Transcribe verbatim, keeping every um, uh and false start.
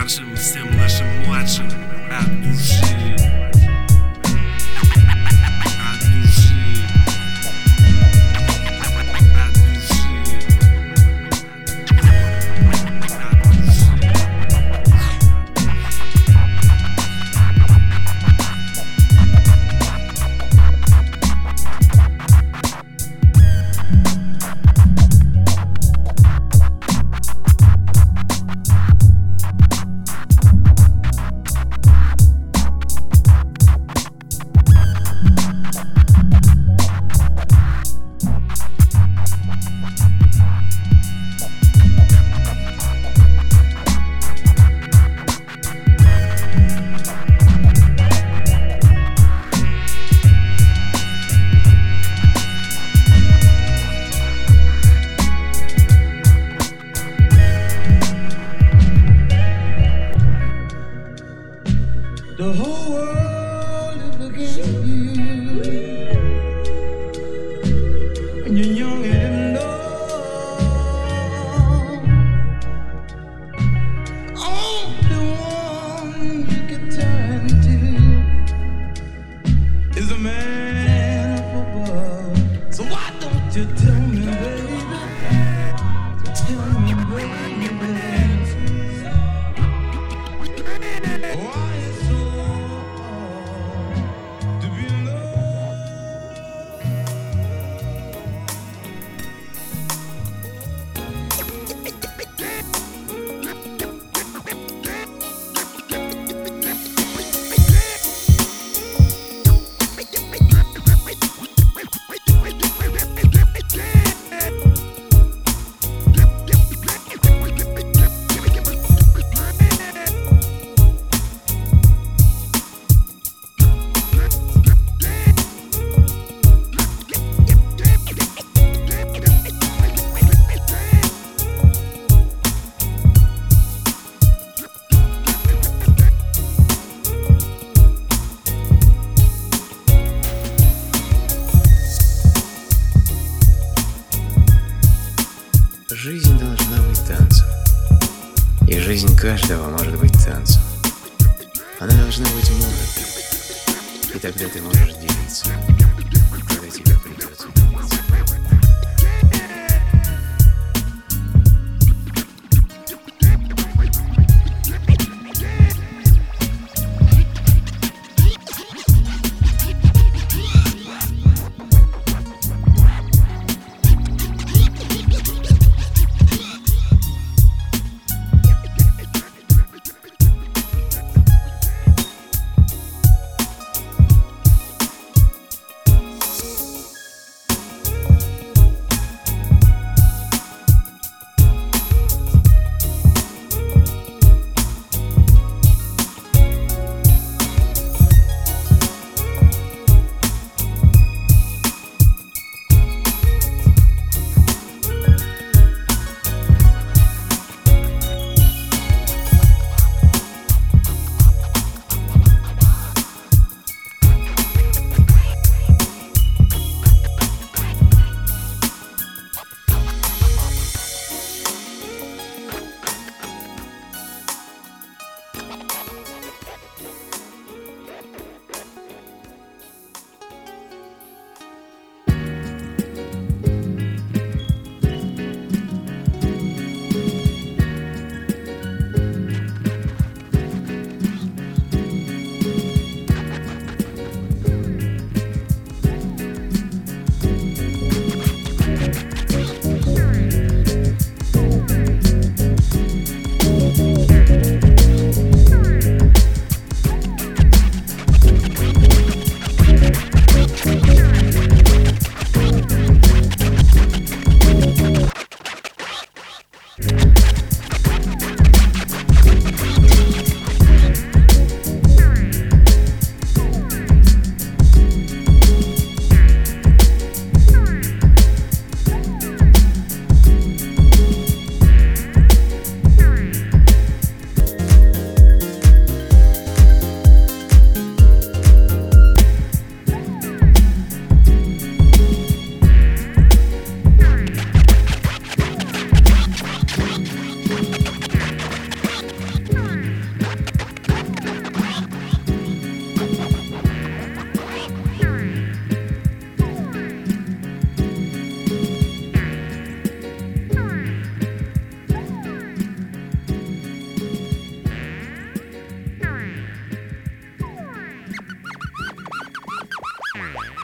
старшим, всем нашим младшим от души. От души. От души. От души. The whole world is looking at you, and you're young and know. Only one you can turn to is a man up above. So why don't you tell me, baby? Tell me, baby. Why it's so hard to be in love? Жизнь должна быть танцем, и жизнь каждого может быть танцем. Она должна быть музыкой, и тогда ты можешь делиться, когда тебе придется делиться. Swing.